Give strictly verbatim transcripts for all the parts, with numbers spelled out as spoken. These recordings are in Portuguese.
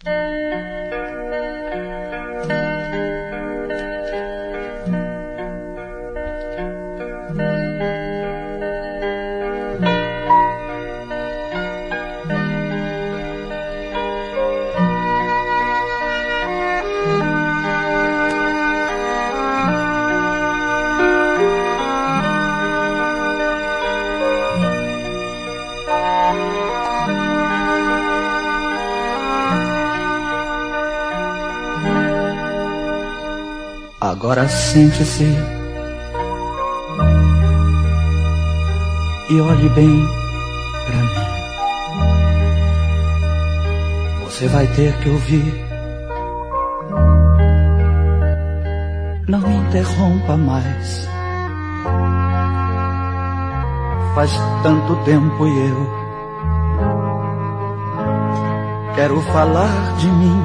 Agora sente-se e olhe bem pra mim. Você vai ter que ouvir. Não me interrompa mais. Faz tanto tempo e eu quero falar de mim.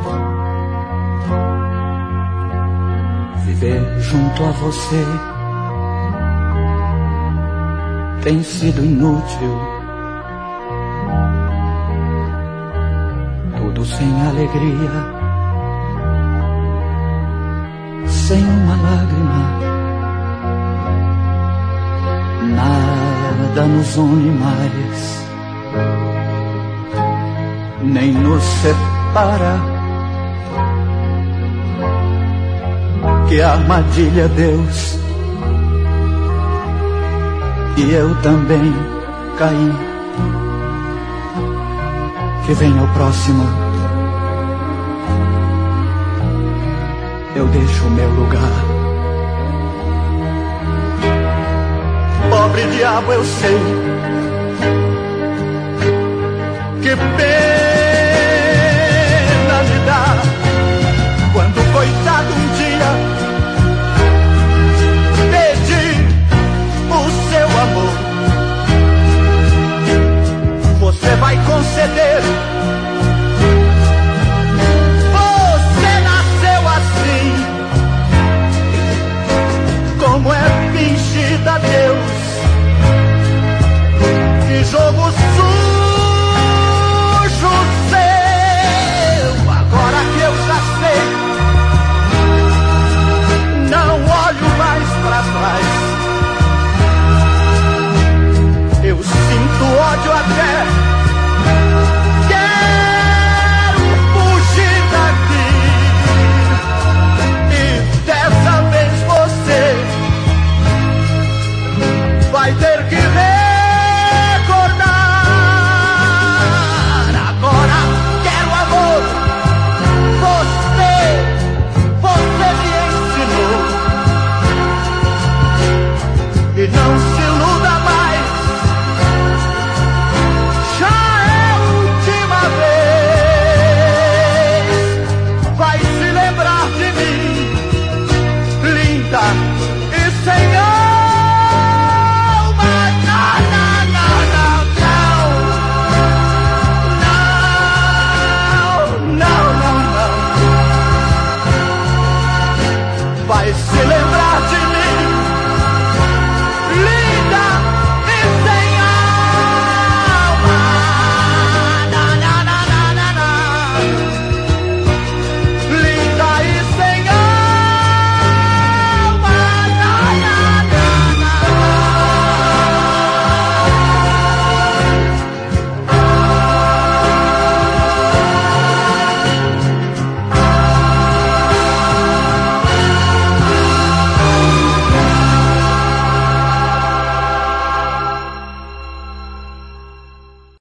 Viver junto a você tem sido inútil. Tudo sem alegria, sem uma lágrima. Nada nos une mais, nem nos separa. Que armadilha, Deus, e eu também caí. Que venha o próximo, eu deixo o meu lugar. Pobre diabo, eu sei, que pena.